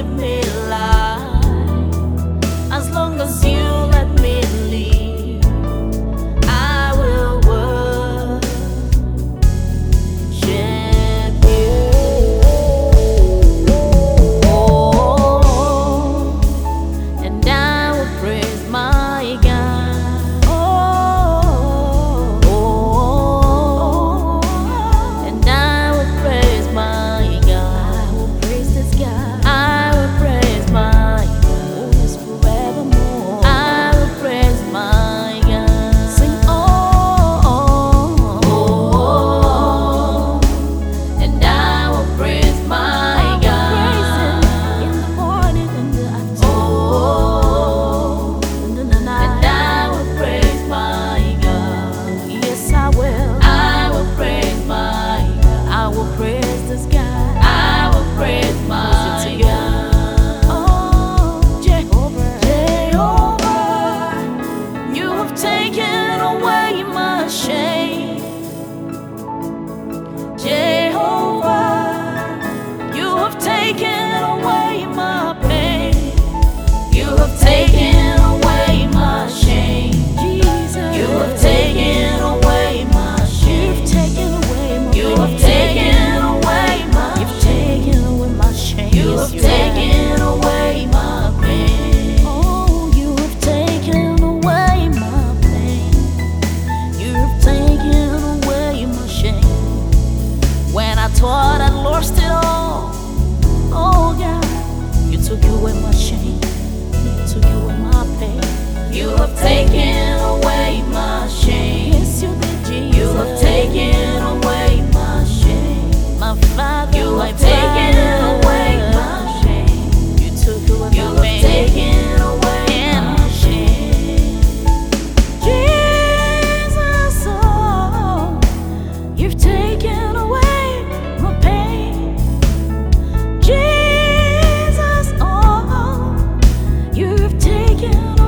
give me life. As long as you let me live, I will worship you. Oh, and I will praise my God. Oh, and I will praise my God. I will praise this God. I will praise my God. Oh, yes, forevermore. I will praise my God. Sing and I will praise my God. Praise Him in the morning and the afternoon, and in the night. And I will praise my God. Yes, I will. I will praise my God. I will praise this God. I will praise my God. Oh, Jehovah, Jehovah, you have taken away my shame. Jehovah, you have taken away my pain. You have taken away my shame. Jesus, you have taken away my shame. You've taken away my You have taken away my You've taken away my shame. You have taken away my pain. Oh, you have taken away my pain. You have taken away my shame. When I thought I lost it all, oh God, you took away my shame. You took away my pain. You have taken away my shame. Yes, you did, Jesus. You have taken away my shame. My Father, You my have taken Father. away my shame. You took away You my have pain. taken away my shame. Jesus, oh, you've taken away my pain. Jesus, oh, you've taken